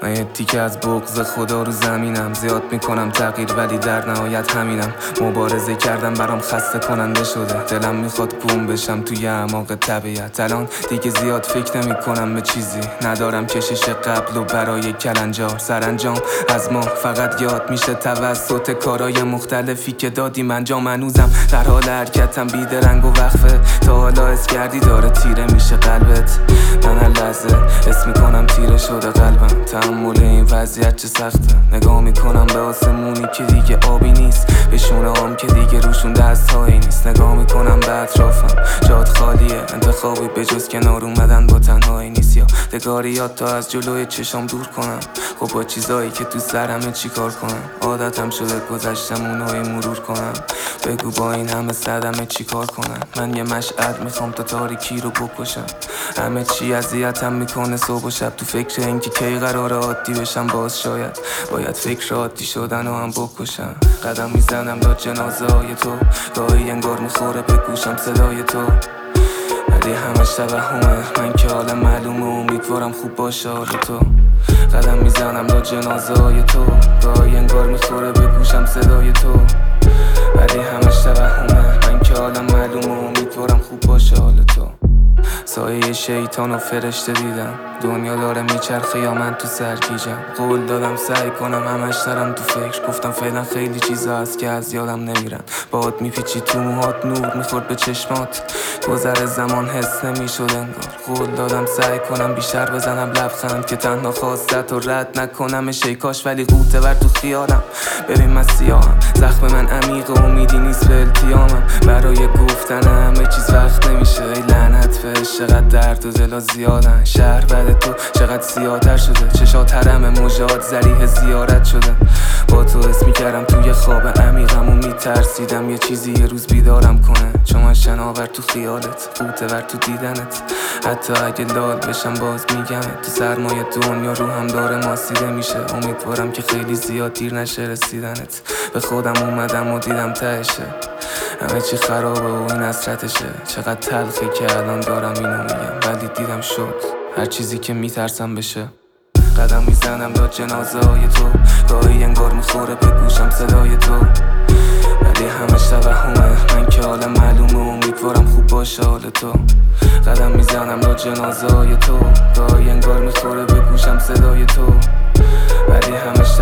من یه تیکه از بغض خدا رو زمینم، زیاد میکنم تغییر ولی در نهایت همینم. مبارزه کردم برام خسته کننده شده، دلم میخواد گم بشم توی اعماق طبیعت. الان دیگه زیاد فکر نمی کنم به چیزی، ندارم کشش قبل و برای کلنجار. سرانجام از ما فقط یاد میشه توسط کارهای مختلفی که دادیم انجام. هنوزم در حال حرکتم بیدرنگ و وقفه، تا حالا حس کردی داره تیره میشه قلبت؟ من هر لحظه حس میکنم تیره شده قلبم. تحمل این وضعیت چه سخته، نگاه میکنم به آسمونی که دیگه آبی نیست، به شونه هم که دیگه روشون دستهایی نیست. نگاه میکنم به اطرافم، جات خالیه، انتخابی به جز کنار اومدن با تنهایی نیست. یا دگاریات تا از جلوی چشام دور کنم، خب با چیزایی که تو سرمه چی کار کنم؟ عادتم شده گذشتم اونهای مرور کنم، بگو با این همه صدمه چی کار کنم؟ من یه مشعل میخوام تا تاریکی رو بکشم، همه چی اذیتم میکنه صبح و شب. تو فکر اینکه کی قراره عادی بشم، باز شاید باید فکر عادی شدن رو هم بکشم. قدم میزنم داد جنازه های تو، گاهی انگار میخوره به گوشم صدای تو، ولی همش توهمه. من که حالم معلومه، امیدوارم خوب باشه حال تو. قدم میزنم داد جنازه های تو، گاهی انگار میخوره به گوشم صدای تو، ولی همش توهمه. من که حالم معلومه، امیدوارم خوب باشه حال تو. سایه شیطان و فرشته دیدم، دنیا داره میچرخه یا من تو سرگیجم. قول دادم سعی کنم همش نرم تو فکر، گفتم فعلا خیلی چیزا هست که از یادم نمیرن. باد میپیچی تو موهات، نور میخورد به چشمات، گذر زمان حس نمیشد انگار. قول دادم سعی کنم بیشتر بزنم لبخند، که تنها خواستت رو رد نکنم شیکاش، ولی قوطه ور تو خیالم. ببین من سیاهم، زخم من عمیق و امیدی نیست به التیامم. برای گفتن همه چیز وقت نمیشه، ای لعنت فش چقدر درد و دلا زیادن. شهر بعد تو چقدر سیاه‌تر شده، چشات حرم موجات ذریح زیارت شده. با تو حس میکردم توی خواب عمیقم و میترسیدم یه چیزی یه روز بیدارم کنه، چون من شناور تو خیالت، قوطه ور تو دیدنت. حتی اگه لال بشم باز میگم تو سرمایه دنیا رو هم داره ماسیده میشه. امیدوارم که خیلی زیاد دیر نشه رسیدنت. به خودم اومدم و دیدم تهشه، همه چی خرابه و این حسرتشه. چقدر تلخه که الان دارم اینو میگم، ولی دیدم شد هر چیزی که میترسم بشه. قدم میزنم داد جنازه های تو، گاهی انگار میخوره به گوشم صدای تو، ولی همش توهمه. من که حالم معلومه، امیدوارم خوب باشه حال تو. قدم میزنم داد جنازه های تو، گاهی انگار میخوره به گوشم صدای تو، ولی همش